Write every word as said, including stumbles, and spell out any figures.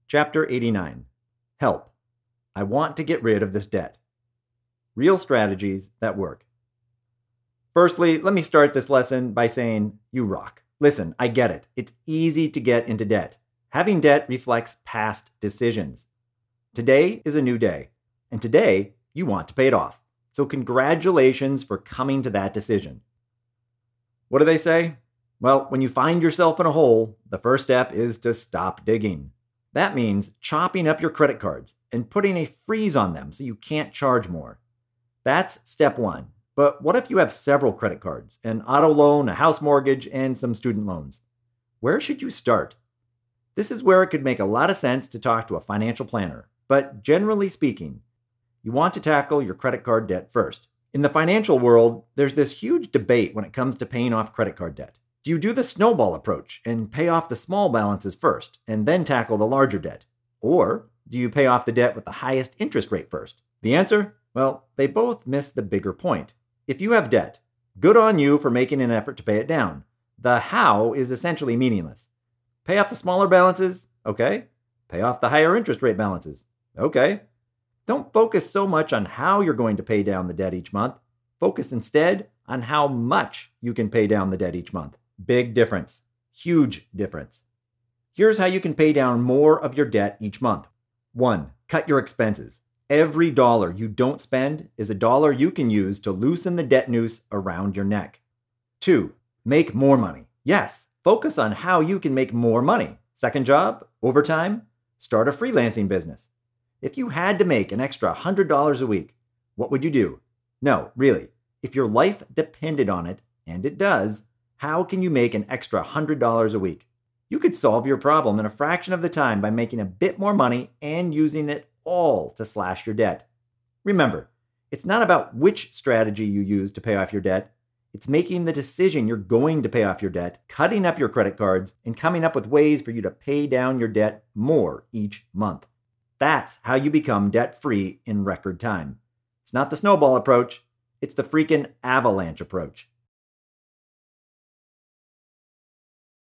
Chapter eighty-nine. Help. I want to get rid of this debt. Real strategies that work. Firstly, let me start this lesson by saying, you rock. Listen, I get it. It's easy to get into debt. Having debt reflects past decisions. Today is a new day, and today you want to pay it off. So congratulations for coming to that decision. What do they say? Well, when you find yourself in a hole, the first step is to stop digging. That means chopping up your credit cards and putting a freeze on them so you can't charge more. That's step one. But what if you have several credit cards, an auto loan, a house mortgage, and some student loans? Where should you start? This is where it could make a lot of sense to talk to a financial planner. But generally speaking, you want to tackle your credit card debt first. In the financial world, there's this huge debate when it comes to paying off credit card debt. Do you do the snowball approach and pay off the small balances first and then tackle the larger debt? Or do you pay off the debt with the highest interest rate first? The answer? Well, they both miss the bigger point. If you have debt, good on you for making an effort to pay it down. The how is essentially meaningless. Pay off the smaller balances? Okay. Pay off the higher interest rate balances? Okay. Don't focus so much on how you're going to pay down the debt each month. Focus instead on how much you can pay down the debt each month. Big difference. Huge difference. Here's how you can pay down more of your debt each month. One, cut your expenses. Every dollar you don't spend is a dollar you can use to loosen the debt noose around your neck. Two, make more money. Yes, focus on how you can make more money. Second job, overtime, start a freelancing business. If you had to make an extra one hundred dollars a week, what would you do? No, really. If your life depended on it, and it does, how can you make an extra one hundred dollars a week? You could solve your problem in a fraction of the time by making a bit more money and using it all to slash your debt. Remember, it's not about which strategy you use to pay off your debt. It's making the decision you're going to pay off your debt, cutting up your credit cards, and coming up with ways for you to pay down your debt more each month. That's how you become debt-free in record time. It's not the snowball approach. It's the freaking avalanche approach.